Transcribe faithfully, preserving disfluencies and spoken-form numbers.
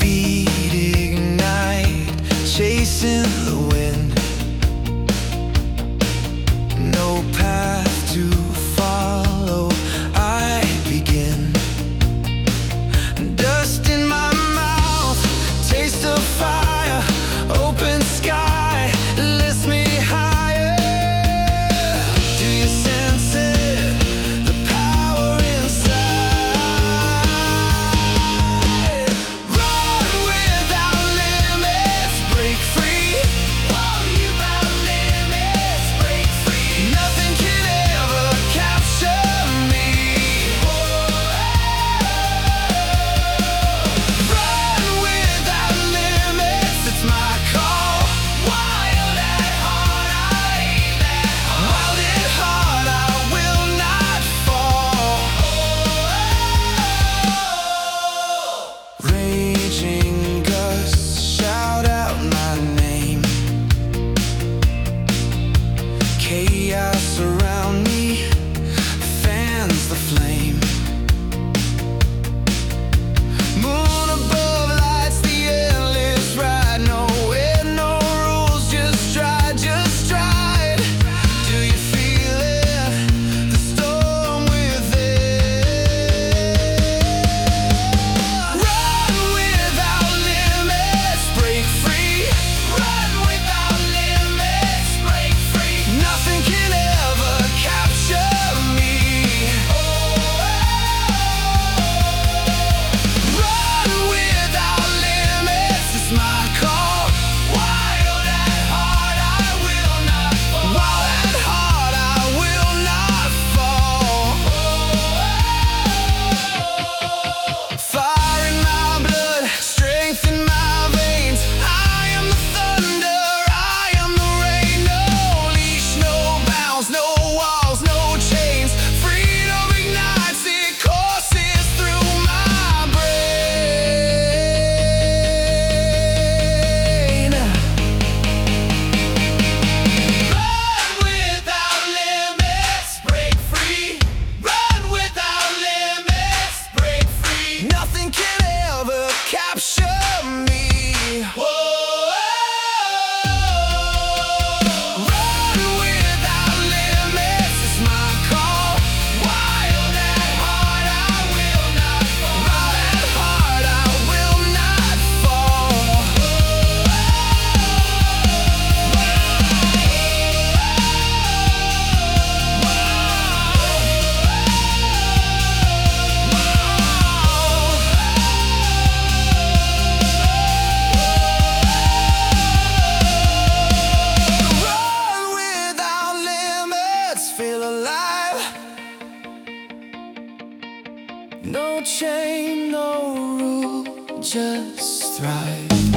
feet ignite, chasing the wind. No path to follow, I begin. Dust in my mouth, taste of fire, open sky lifts me higher. Do you sense it? The power inside. Run without limits, break free. Run without limits, break free. Nothing can ever capture me. Run without limits, it's my call. Wild at heart, I aim at home. Wild at heart, I will not fall. Raging gusts shout out my name. Chaos around me fans the flame. Moon above lights the endless ride. Nowhere, no rules, just stride, just stride. Do you feel it? The storm within. Run without limits, break free. Run without limits, break free. Nothing can ever capture me. Run without limits, it's my call. Wild at heart, I will not fall. Wild at heart, I will not fall. Fire in my blood, strength in my veins. I am the thunder, I am the rain. No leash, no bounds, no walls, no chains. Freedom ignites, it courses through my brain. Run without limits, break free. Run without limits, break free. Nothing can ever capture me. Run without limits, it's my call. Wild at heart, I will not fall. Wild at heart, I will not fall. Run without limits, feel alive. No chain, no rule, just thrive.